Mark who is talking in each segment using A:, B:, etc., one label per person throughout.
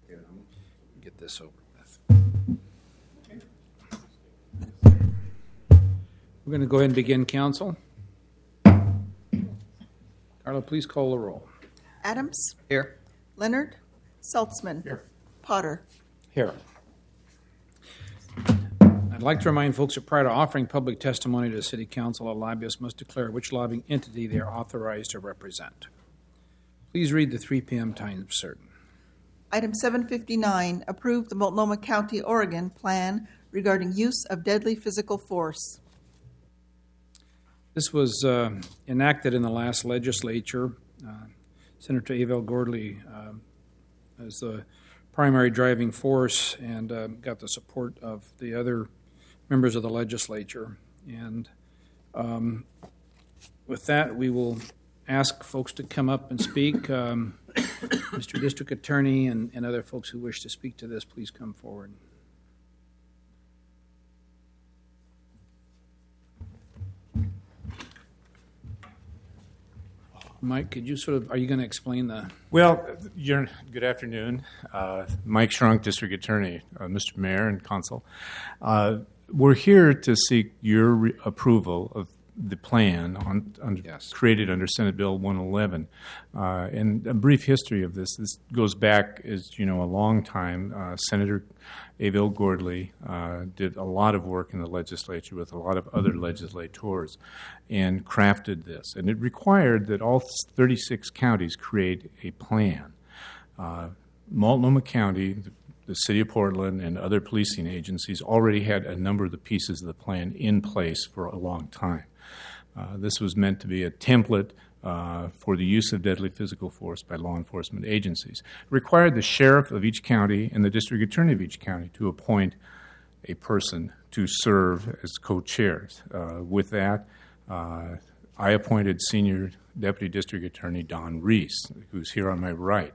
A: Get this over with. We're going to go ahead and begin council. Carla, please call the roll.
B: Adams.
A: Here.
B: Leonard. Saltzman.
A: Here.
B: Potter.
A: Here. I'd like to remind folks that prior to offering public testimony to the City Council, a lobbyist must declare which lobbying entity they are authorized to represent. Please read the 3 p.m. time certain.
B: Item 759, approve the Multnomah County, Oregon plan regarding use of deadly physical force.
A: This was enacted in the last legislature. Senator Abel Gordley as the primary driving force and got the support of the other members of the legislature. And with that, we will ask folks to come up and speak. Mr. District Attorney and other folks who wish to speak to this, please come forward. Mike, could you are you going to explain the...
C: Well, good afternoon. Mike Shrunk, District Attorney, Mr. Mayor and Council. We're here to seek your approval of the plan created under Senate Bill 111. And a brief history of this goes back, as you know, a long time. Senator Abel Gordley did a lot of work in the legislature with a lot of other legislators and crafted this. And it required that all 36 counties create a plan. Multnomah County, the City of Portland, and other policing agencies already had a number of the pieces of the plan in place for a long time. This was meant to be a template for the use of deadly physical force by law enforcement agencies. It required the sheriff of each county and the district attorney of each county to appoint a person to serve as co-chairs. With that, I appointed Senior Deputy District Attorney Don Reese, who's here on my right.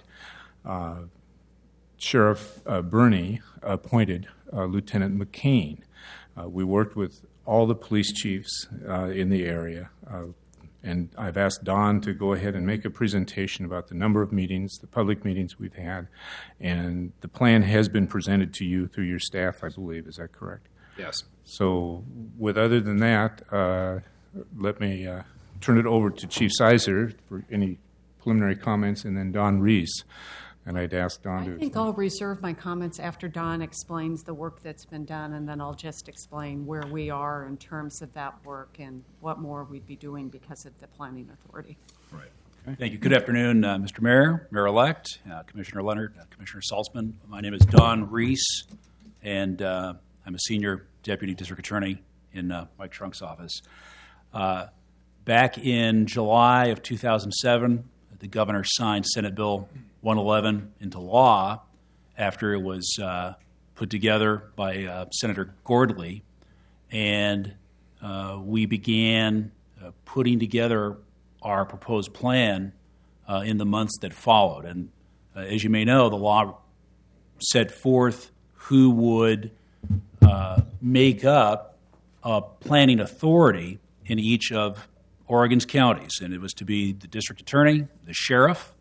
C: Sheriff Burney appointed Lieutenant McCain. We worked with all the police chiefs in the area, and I've asked Don to go ahead and make a presentation about the number of meetings, the public meetings we've had, and the plan has been presented to you through your staff, I believe. Is that correct?
A: Yes.
C: So, other than that, let me turn it over to Chief Sizer for any preliminary comments, and then Don Reese. And I'd ask Don to...
D: I think I'll reserve my comments after Don explains the work that's been done, and then I'll just explain where we are in terms of that work and what more we'd be doing because of the Planning Authority.
E: Right. Okay. Thank you. Good afternoon, Mr. Mayor, Mayor-elect, Commissioner Leonard, Commissioner Saltzman. My name is Don Reese, and I'm a Senior Deputy District Attorney in Mike Shrunk's office. Back in July of 2007, the governor signed Senate Bill 111 into law after it was put together by Senator Gordley, and we began putting together our proposed plan in the months that followed. And as you may know, the law set forth who would make up a planning authority in each of Oregon's counties, and it was to be the district attorney, the sheriff,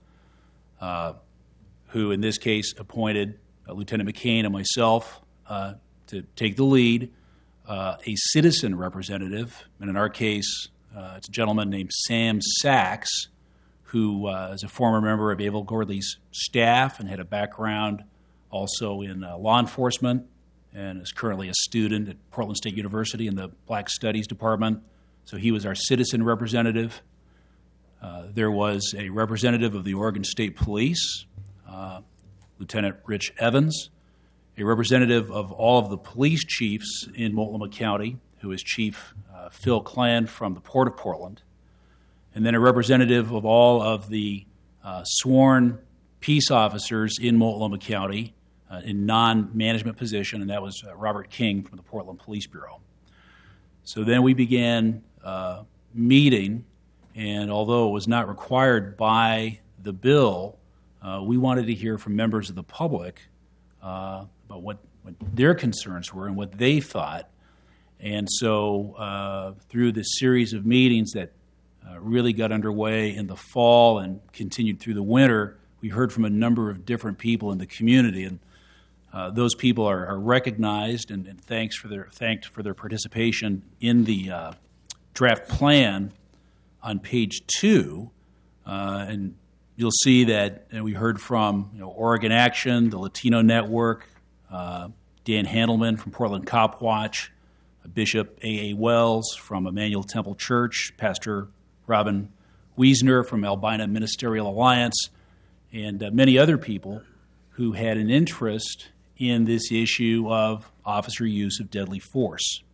E: who in this case appointed Lieutenant McCain and myself to take the lead, a citizen representative, and in our case, it's a gentleman named Sam Sachs, who is a former member of Abel Gordley's staff and had a background also in law enforcement and is currently a student at Portland State University in the Black Studies Department. So he was our citizen representative. There was a representative of the Oregon State Police, Lieutenant Rich Evans, a representative of all of the police chiefs in Multnomah County, who is Chief Phil Klan from the Port of Portland, and then a representative of all of the sworn peace officers in Multnomah County in non-management position, and that was Robert King from the Portland Police Bureau. So then we began meeting, and although it was not required by the bill, we wanted to hear from members of the public about what their concerns were and what they thought. And so through this series of meetings that really got underway in the fall and continued through the winter, we heard from a number of different people in the community, and those people are recognized and thanked for their participation in the draft plan on page 2, and you'll see that we heard from Oregon Action, the Latino Network, Dan Handelman from Portland Cop Watch, Bishop A.A. Wells from Emmanuel Temple Church, Pastor Robin Wiesner from Albina Ministerial Alliance, and many other people who had an interest in this issue of officer use of deadly force.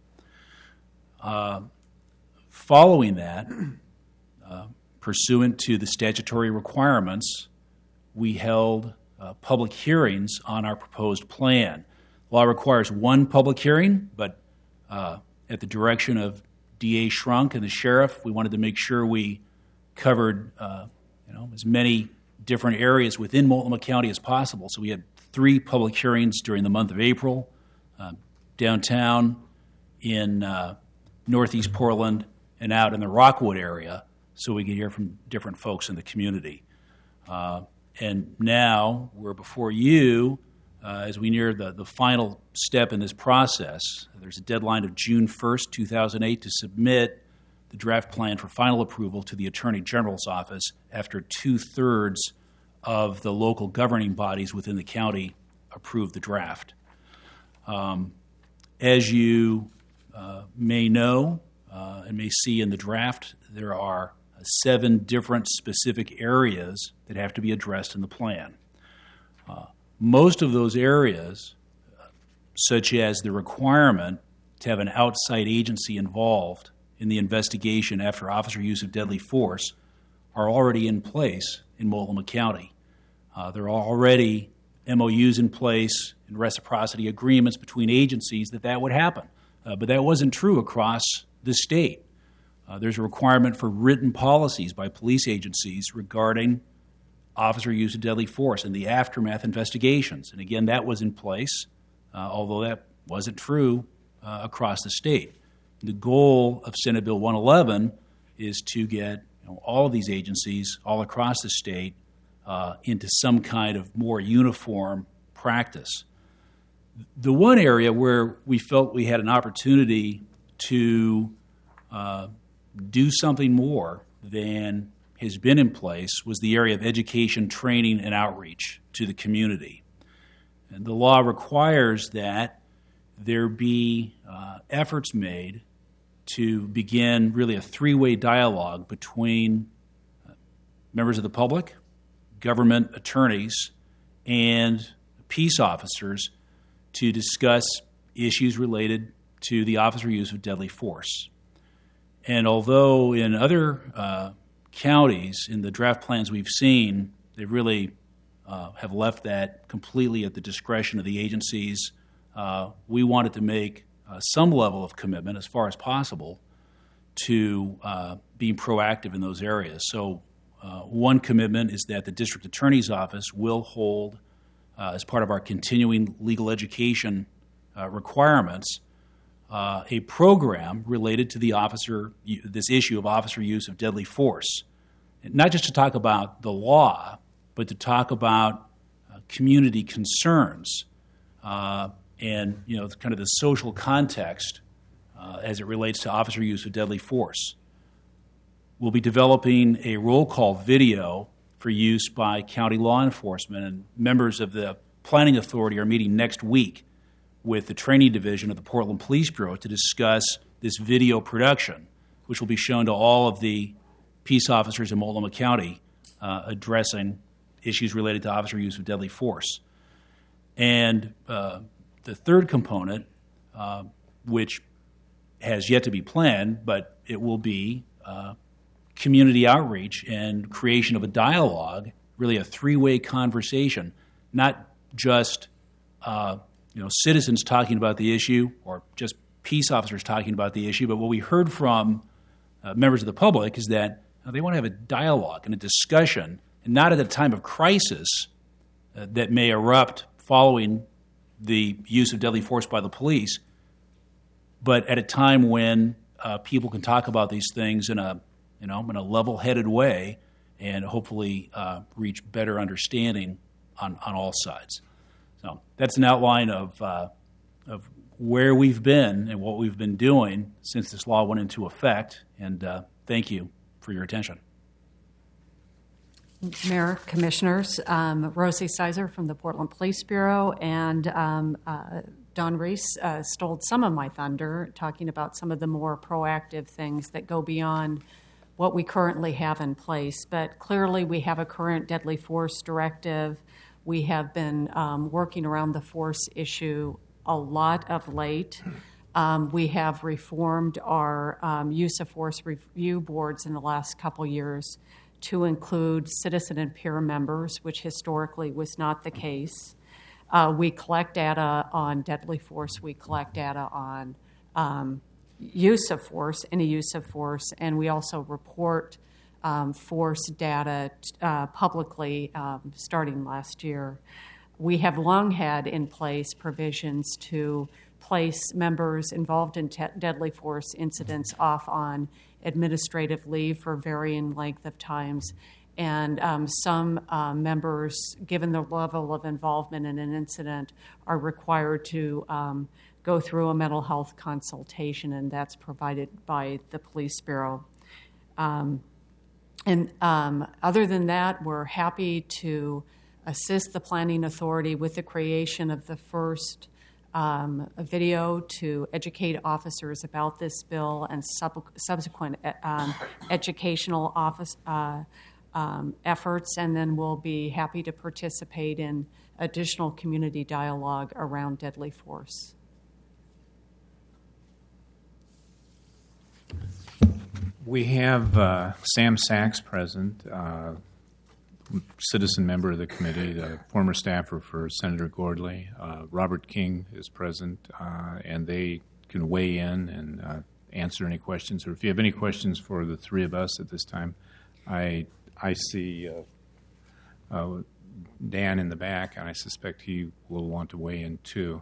E: Following that, pursuant to the statutory requirements, we held public hearings on our proposed plan. Law requires one public hearing, but at the direction of D.A. Shrunk and the sheriff, we wanted to make sure we covered as many different areas within Multnomah County as possible. So we had 3 public hearings during the month of April, downtown, in northeast Portland, and out in the Rockwood area, so we could hear from different folks in the community. And now we're before you as we near the final step in this process. There's a deadline of June 1st, 2008 to submit the draft plan for final approval to the Attorney General's office after 2/3 of the local governing bodies within the county approve the draft. As you may know and may see in the draft, there are 7 different specific areas that have to be addressed in the plan. Most of those areas, such as the requirement to have an outside agency involved in the investigation after officer use of deadly force, are already in place in Multnomah County. There are already MOUs in place and reciprocity agreements between agencies that would happen. But that wasn't true across the state. There's a requirement for written policies by police agencies regarding officer use of deadly force and the aftermath investigations. And again, that was in place, although that wasn't true across the state. The goal of Senate Bill 111 is to get all of these agencies all across the state into some kind of more uniform practice. The one area where we felt we had an opportunity to do something more than has been in place was the area of education, training, and outreach to the community. And the law requires that there be efforts made to begin really a 3-way dialogue between members of the public, government attorneys, and peace officers to discuss issues related to the officer use of deadly force. And although in other counties, in the draft plans we've seen, they really have left that completely at the discretion of the agencies, we wanted to make some level of commitment as far as possible to being proactive in those areas. So one commitment is that the district attorney's office will hold, as part of our continuing legal education requirements, a program related to this issue of officer use of deadly force. Not just to talk about the law, but to talk about community concerns and kind of the social context as it relates to officer use of deadly force. We'll be developing a roll call video for use by county law enforcement, and members of the Planning Authority are meeting next week with the training division of the Portland Police Bureau to discuss this video production, which will be shown to all of the peace officers in Multnomah County addressing issues related to officer use of deadly force. And the third component, which has yet to be planned, but it will be community outreach and creation of a dialogue, really a 3-way conversation, not just citizens talking about the issue or just peace officers talking about the issue, but what we heard from members of the public is that they want to have a dialogue and a discussion, and not at a time of crisis that may erupt following the use of deadly force by the police, but at a time when people can talk about these things in a level-headed way and hopefully reach better understanding on all sides. So that's an outline of where we've been and what we've been doing since this law went into effect, and thank you for your attention.
D: Mayor, Commissioners, Rosie Sizer from the Portland Police Bureau, and Don Reese stole some of my thunder, talking about some of the more proactive things that go beyond what we currently have in place. But clearly we have a current deadly force directive. We have been working around the force issue a lot of late. We have reformed our use of force review boards in the last couple years to include citizen and peer members, which historically was not the case. We collect data on deadly force. We collect data on use of force, any use of force, and we also report force data publicly starting last year. We have long had in place provisions to place members involved in deadly force incidents off on administrative leave for varying length of times. And some members, given the level of involvement in an incident, are required to go through a mental health consultation, and that's provided by the Police Bureau. And other than that, we're happy to assist the Planning Authority with the creation of the first video to educate officers about this bill and subsequent educational efforts, and then we'll be happy to participate in additional community dialogue around deadly force.
C: We have Sam Sachs present, citizen member of the committee, the former staffer for Senator Gordley. Robert King is present, and they can weigh in and answer any questions. Or if you have any questions for the three of us at this time, I see Dan in the back, and I suspect he will want to weigh in too.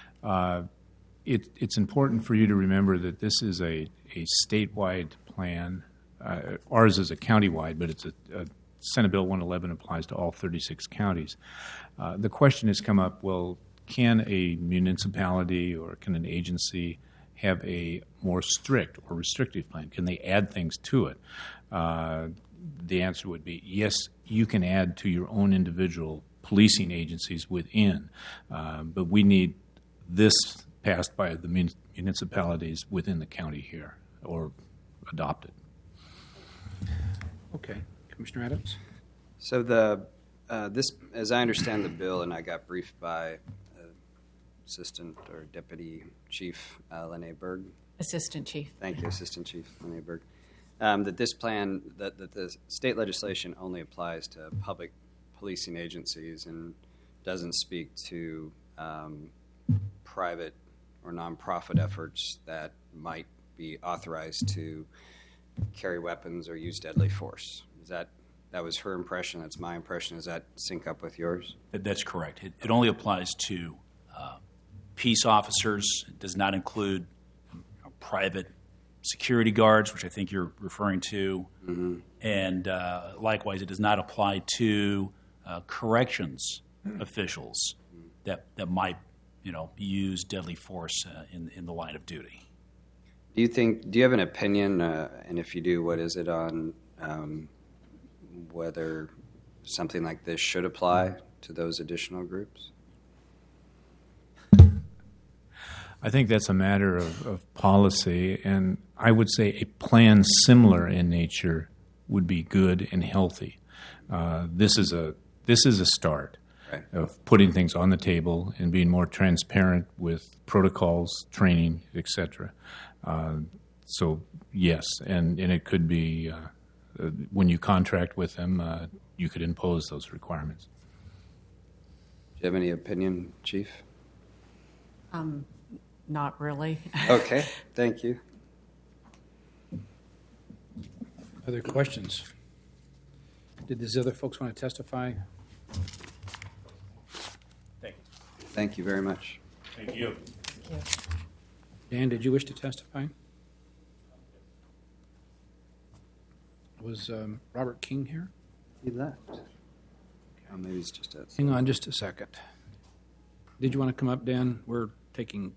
C: It's important for you to remember that this is a statewide plan. Ours is a countywide, but it's a Senate Bill 111 applies to all 36 counties. The question has come up, well, can a municipality or can an agency have a more strict or restrictive plan? Can they add things to it? The answer would be yes, you can add to your own individual policing agencies within, but we need this passed by the municipalities within the county here or adopted.
A: Okay. Commissioner Adams?
F: So this, as I understand the bill, and I got briefed by Assistant or Deputy Chief Lene Berg.
D: Assistant Chief.
F: Thank you, Assistant Chief Lene Berg. That this plan, that the state legislation only applies to public policing agencies and doesn't speak to private or nonprofit efforts that might be authorized to carry weapons or use deadly force. Is that was her impression? That's my impression. Does that sync up with yours?
E: That's correct. It only applies to peace officers. It does not include private security guards, which I think you're referring to. Mm-hmm. And likewise, it does not apply to corrections officials that might use deadly force in the line of duty.
F: Do you have an opinion, and if you do, what is it on whether something like this should apply to those additional groups?
C: I think that's a matter of policy, and I would say a plan similar in nature would be good and healthy. This is a start. Right. Of putting things on the table and being more transparent with protocols, training, etc. So yes, and it could be when you contract with them, you could impose those requirements.
F: Do you have any opinion, Chief?
D: Not really.
F: Okay, thank you.
A: Other questions? Did these other folks want to testify?
F: Thank you very much.
E: Thank you.
D: Thank you.
A: Dan, did you wish to testify? Was Robert King here?
F: He left. Oh, maybe he's just outside.
A: Hang on just a second. Did you want to come up, Dan? We're taking...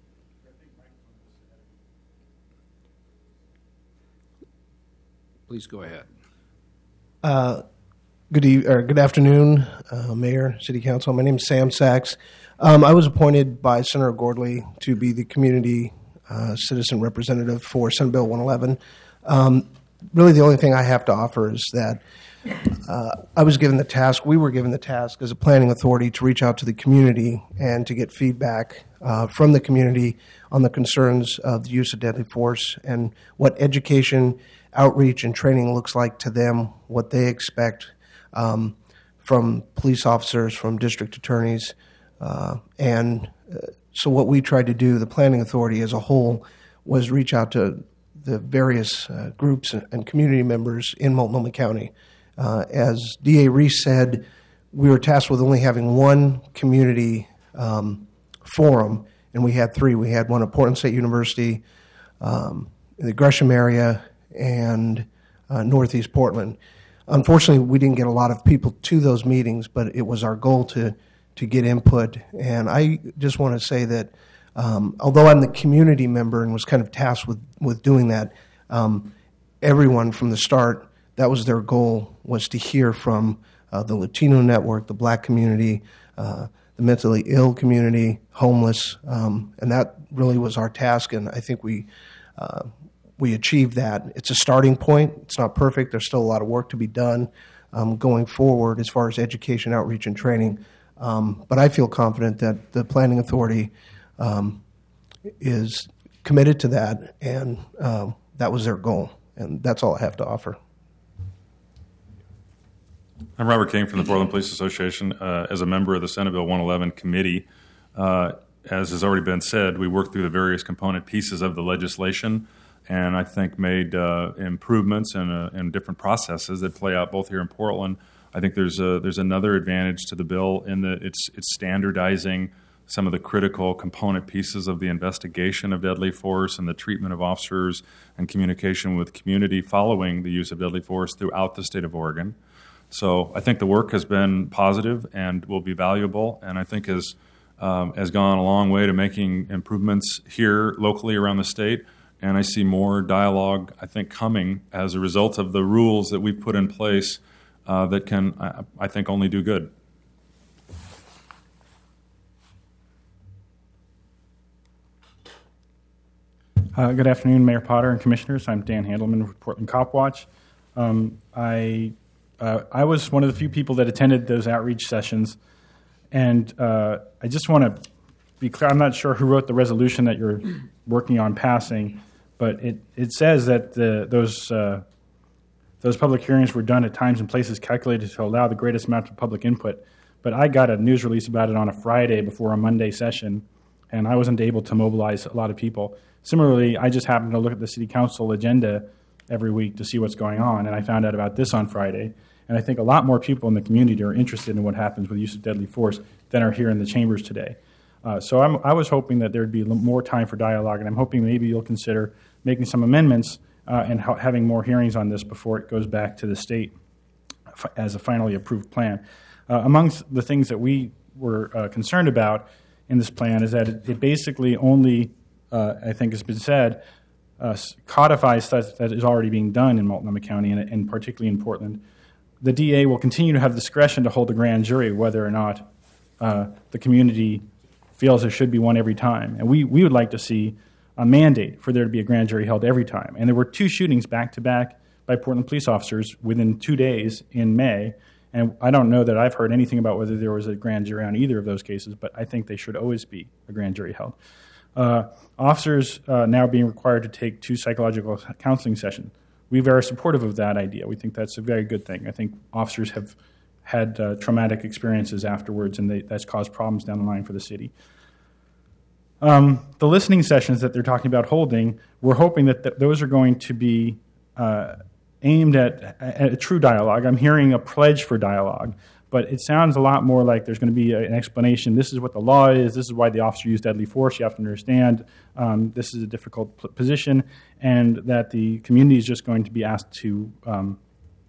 A: Please go ahead.
G: Good afternoon, Mayor, City Council. My name is Sam Sachs. I was appointed by Senator Gordley to be the community citizen representative for Senate Bill 111. Really, the only thing I have to offer is that we were given the task as a planning authority to reach out to the community and to get feedback from the community on the concerns of the use of deadly force and what education, outreach, and training looks like to them, what they expect from police officers, from district attorneys. So what we tried to do, the planning authority as a whole, was reach out to the various groups and community members in Multnomah County. As D.A. Reese said, we were tasked with only having one community forum, and we had three. We had one at Portland State University, in the Gresham area, and Northeast Portland. Unfortunately, we didn't get a lot of people to those meetings, but it was our goal to get input. And I just want to say that although I'm the community member and was kind of tasked with doing that, everyone from the start, that was their goal, was to hear from the Latino network, the Black community, the mentally ill community, homeless, and that really was our task. And I think we achieved that. It's a starting point. It's not perfect. There's still a lot of work to be done going forward as far as education, outreach, and training. But I feel confident that the Planning Authority is committed to that, and that was their goal. And that's all I have to offer.
H: I'm Robert King from the Portland Police Association. As a member of the Senate Bill 111 committee, as has already been said, we worked through the various component pieces of the legislation and I think made improvements in different processes that play out both here in Portland. I think there's another advantage to the bill in that it's standardizing some of the critical component pieces of the investigation of deadly force and the treatment of officers and communication with community following the use of deadly force throughout the state of Oregon. So I think the work has been positive and will be valuable, and I think has gone a long way to making improvements here locally around the state. And I see more dialogue, I think, coming as a result of the rules that we've put in place that can, I think, only do good.
I: Good afternoon, Mayor Potter and Commissioners. I'm Dan Handelman with Portland Cop Watch. I was one of the few people that attended those outreach sessions, and I just want to be clear. I'm not sure who wrote the resolution that you're working on passing, but it says that those public hearings were done at times and places calculated to allow the greatest amount of public input. But I got a news release about it on a Friday before a Monday session, and I wasn't able to mobilize a lot of people. Similarly, I just happened to look at the City Council agenda every week to see what's going on, and I found out about this on Friday. And I think a lot more people in the community are interested in what happens with the use of deadly force than are here in the chambers today. So I was hoping that there would be more time for dialogue, and I'm hoping maybe you'll consider making some amendments and having more hearings on this before it goes back to the state as a finally approved plan. Amongst the things that we were concerned about in this plan is that it basically only, I think has been said, codifies stuff that is already being done in Multnomah County and particularly in Portland. The DA will continue to have discretion to hold a grand jury whether or not the community feels there should be one every time. And we would like to see a mandate for there to be a grand jury held every time. And there were 2 shootings back-to-back by Portland police officers within 2 days in May. And I don't know that I've heard anything about whether there was a grand jury on either of those cases, but I think they should always be a grand jury held. Officers now being required to take 2 psychological counseling sessions. We're very supportive of that idea. We think that's a very good thing. I think officers have had traumatic experiences afterwards, and that's caused problems down the line for the city. The listening sessions that they're talking about holding, we're hoping that those are going to be aimed at a true dialogue. I'm hearing a pledge for dialogue, but it sounds a lot more like there's going to be an explanation. This is what the law is. This is why the officer used deadly force. You have to understand this is a difficult position, and that the community is just going to be asked to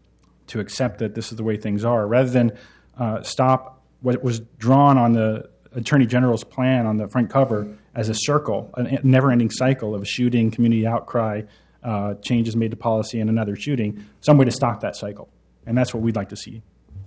I: to accept that this is the way things are, rather than stop what was drawn on the Attorney General's plan on the front cover as a circle, a never-ending cycle of shooting, community outcry, changes made to policy, and another shooting, some way to stop that cycle. And that's what we'd like to see.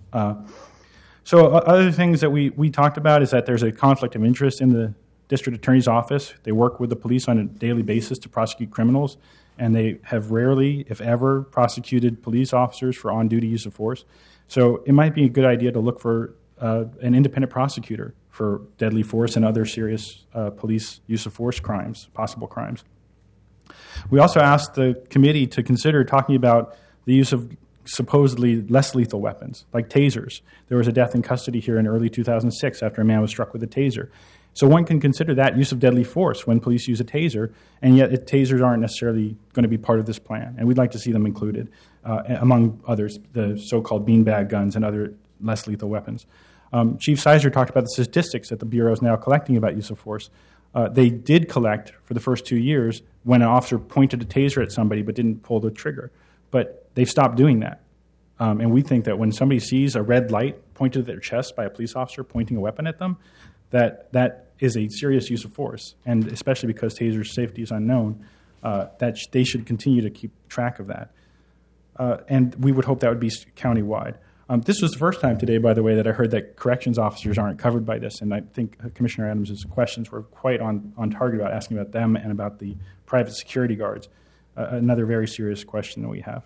I: So other things that we talked about is that there's a conflict of interest in the district attorney's office. They work with the police on a daily basis to prosecute criminals, and they have rarely, if ever, prosecuted police officers for on-duty use of force. So it might be a good idea to look for an independent prosecutor for deadly force and other serious police use of force crimes, possible crimes. We also asked the committee to consider talking about the use of supposedly less lethal weapons, like tasers. There was a death in custody here in early 2006 after a man was struck with a taser. So one can consider that use of deadly force when police use a taser, and yet tasers aren't necessarily going to be part of this plan. And we'd like to see them included, among others, the so-called beanbag guns and other less lethal weapons. Chief Sizer talked about the statistics that the Bureau is now collecting about use of force. They did collect for the first 2 years when an officer pointed a taser at somebody but didn't pull the trigger. But they've stopped doing that. And we think that when somebody sees a red light pointed at their chest by a police officer pointing a weapon at them, that is a serious use of force. And especially because taser safety is unknown, that they should continue to keep track of that. And we would hope that would be countywide. This was the first time today, by the way, that I heard that corrections officers aren't covered by this, and I think Commissioner Adams' questions were quite on target about asking about them and about the private security guards, another very serious question that we have.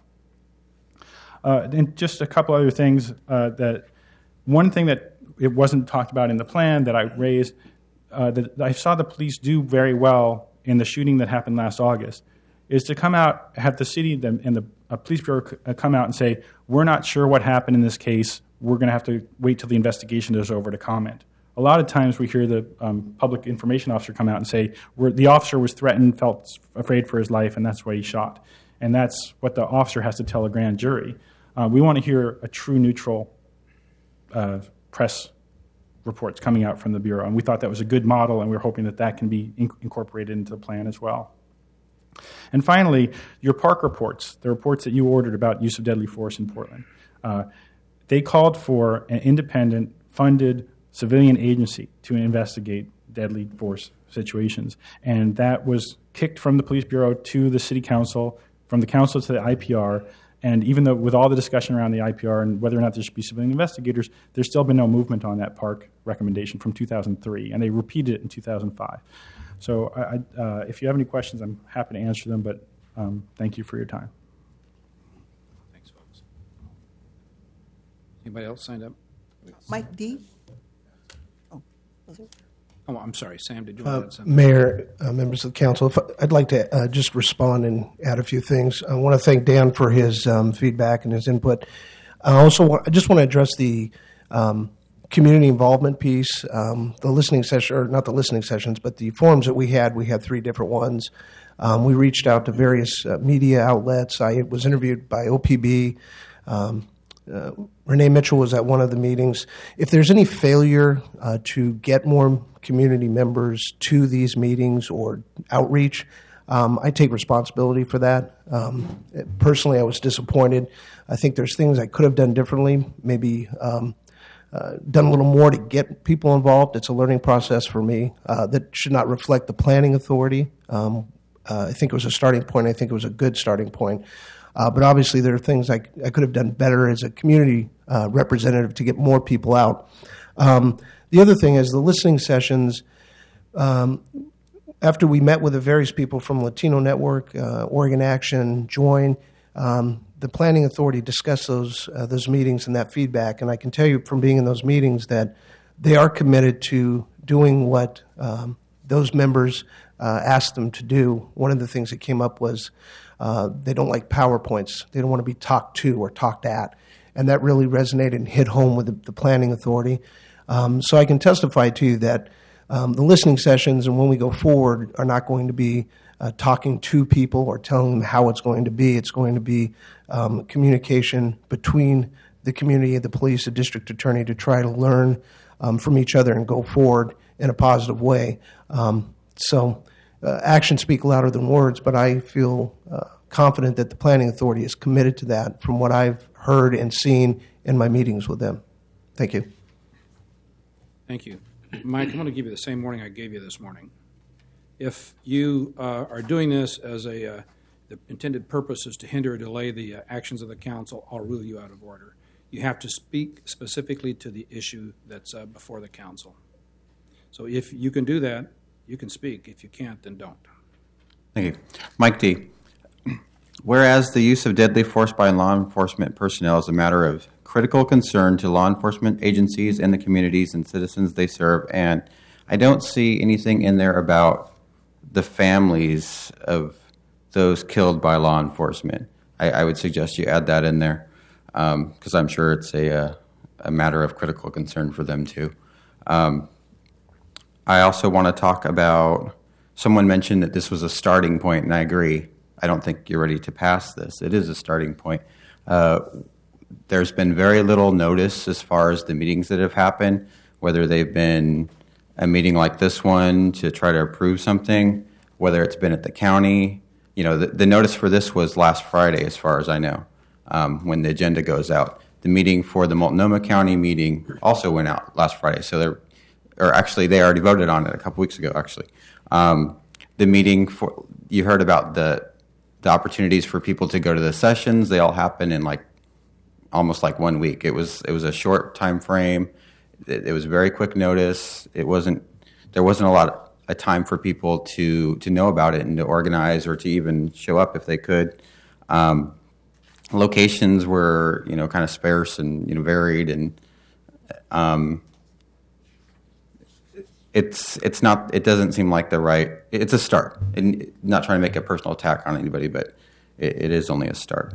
I: And just a couple other things. One thing that it wasn't talked about in the plan that I raised, that I saw the police do very well in the shooting that happened last August, is to come out, have the city and the police bureau come out and say, we're not sure what happened in this case. We're going to have to wait till the investigation is over to comment. A lot of times we hear the public information officer come out and say, the officer was threatened, felt afraid for his life, and that's why he shot. And that's what the officer has to tell a grand jury. We want to hear a true neutral press reports coming out from the Bureau. And we thought that was a good model, and we're hoping that that can be incorporated into the plan as well. And finally, your park reports, the reports that you ordered about use of deadly force in Portland, they called for an independent, funded civilian agency to investigate deadly force situations. And that was kicked from the police bureau to the city council, from the council to the IPR. And even though with all the discussion around the IPR and whether or not there should be civilian investigators, there's still been no movement on that park recommendation from 2003. And they repeated it in 2005. So if you have any questions, I'm happy to answer them, but thank you for your time.
A: Thanks, folks. Anybody else signed up?
B: Mike D.
A: Oh, I'm sorry, Sam, did you want to add something?
G: Mayor, members of the council, I'd like to just respond and add a few things. I want to thank Dan for his feedback and his input. I just want to address the community involvement piece, the listening session, or not the listening sessions, but the forums that we had 3 different ones. We reached out to various media outlets. I was interviewed by OPB. Renee Mitchell was at one of the meetings. If there's any failure to get more community members to these meetings or outreach, I take responsibility for that. Personally, I was disappointed. I think there's things I could have done differently, maybe done a little more to get people involved. It's a learning process for me that should not reflect the planning authority. I think it was a starting point. I think it was a good starting point. But obviously there are things I could have done better as a community representative to get more people out. The other thing is the listening sessions. After we met with the various people from Latino Network, Oregon Action, Join, the Planning Authority discussed those meetings and that feedback. And I can tell you from being in those meetings that they are committed to doing what those members asked them to do. One of the things that came up was they don't like PowerPoints. They don't want to be talked to or talked at. And that really resonated and hit home with the Planning Authority. So I can testify to you that the listening sessions and when we go forward are not going to be talking to people or telling them how it's going to be. It's going to be communication between the community, the police, the district attorney to try to learn from each other and go forward in a positive way. So actions speak louder than words, but I feel confident that the Planning Authority is committed to that from what I've heard and seen in my meetings with them. Thank you.
A: Thank you. Mike, I'm going to give you the same warning I gave you this morning. If you are doing this as the intended purpose is to hinder or delay the actions of the council, I'll rule you out of order. You have to speak specifically to the issue that's before the council. So if you can do that, you can speak. If you can't, then don't.
J: Thank you. Mike D. Whereas the use of deadly force by law enforcement personnel is a matter of critical concern to law enforcement agencies and the communities and citizens they serve, and I don't see anything in there about the families of those killed by law enforcement. I would suggest you add that in there because I'm sure it's a matter of critical concern for them too. I also want to talk about, someone mentioned that this was a starting point, and I agree. I don't think you're ready to pass this. It is a starting point. There's been very little notice as far as the meetings that have happened, whether they've been a meeting like this one to try to approve something, whether it's been at the county. You know, the notice for this was last Friday, as far as I know, when the agenda goes out. The meeting for the Multnomah County meeting also went out last Friday. So they already voted on it a couple weeks ago, actually. The meeting for, you heard about the opportunities for people to go to the sessions. They all happen in almost 1 week. It was a short time frame. It was very quick notice. There wasn't a lot of time for people to know about it and to organize or to even show up if they could. Locations were kind of sparse and varied, and it's not. It doesn't seem like the right. It's a start, and not trying to make a personal attack on anybody, but it is only a start.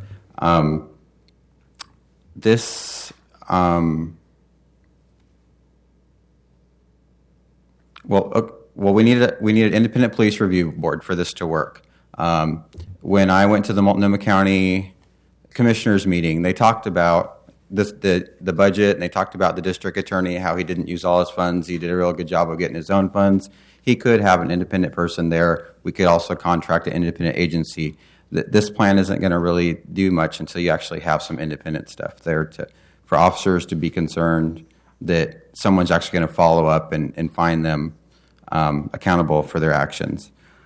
J: We need an independent police review board for this to work. When I went to the Multnomah County Commissioners meeting, they talked about the budget, and they talked about the district attorney, how he didn't use all his funds. He did a real good job of getting his own funds. He could have an independent person there. We could also contract an independent agency. This plan isn't going to really do much until you actually have some independent stuff there for officers to be concerned that someone's actually going to follow up and find them accountable for their actions.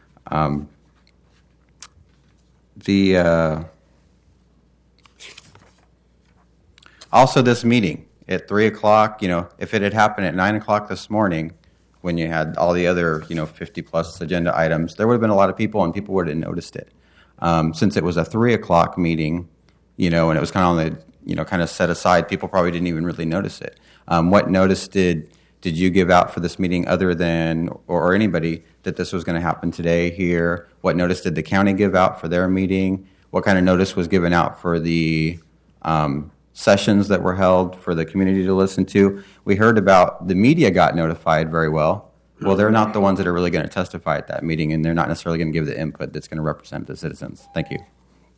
J: Also, this meeting at 3 o'clock, if it had happened at 9 o'clock this morning when you had all the other, 50-plus agenda items, there would have been a lot of people, and people would have noticed it. Since it was a 3 o'clock meeting, and it was kind of on the, kind of set aside, people probably didn't even really notice it. What notice did you give out for this meeting other than, or anybody, that this was going to happen today here? What notice did the county give out for their meeting? What kind of notice was given out for the sessions that were held for the community to listen to? We heard about the media got notified very well. Well, they're not the ones that are really going to testify at that meeting, and they're not necessarily going to give the input that's going to represent the citizens. Thank you.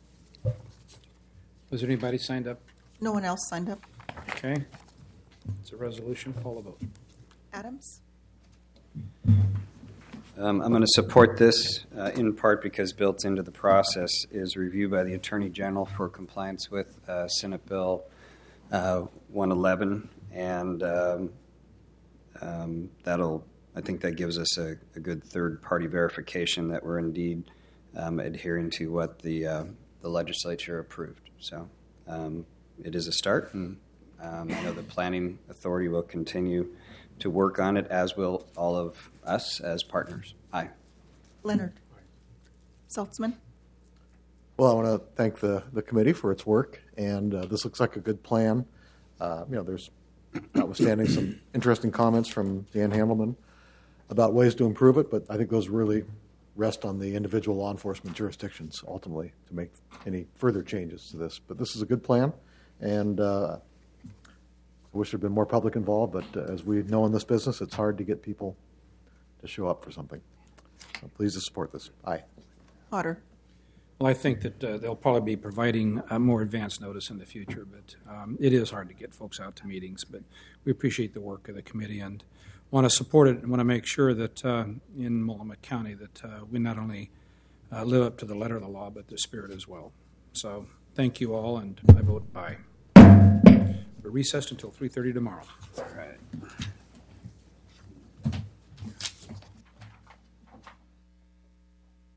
A: Was there anybody signed up?
B: No one else signed up.
A: Okay. It's a resolution. Call a vote.
B: Adams?
F: I'm going to support this in part because built into the process is review by the Attorney General for compliance with Senate Bill 111, and I think that gives us a good third-party verification that we're indeed adhering to what the legislature approved. So it is a start, and I know the Planning Authority will continue to work on it, as will all of us as partners. Aye.
B: Leonard? Saltzman?
K: Well, I want to thank the committee for its work, and this looks like a good plan. There's notwithstanding some interesting comments from Dan Handelman about ways to improve it, but I think those really rest on the individual law enforcement jurisdictions ultimately to make any further changes to this. But this is a good plan, and I wish there had been more public involved, but as we know in this business, it's hard to get people to show up for something. So please support this. Aye.
B: Potter?
A: Well, I think that they'll probably be providing more advance notice in the future, but it is hard to get folks out to meetings. But we appreciate the work of the committee and want to support it and want to make sure that in Multnomah County that we not only live up to the letter of the law, but the spirit as well. So thank you all, and I vote aye. We're recessed until 3:30 tomorrow.
F: All right.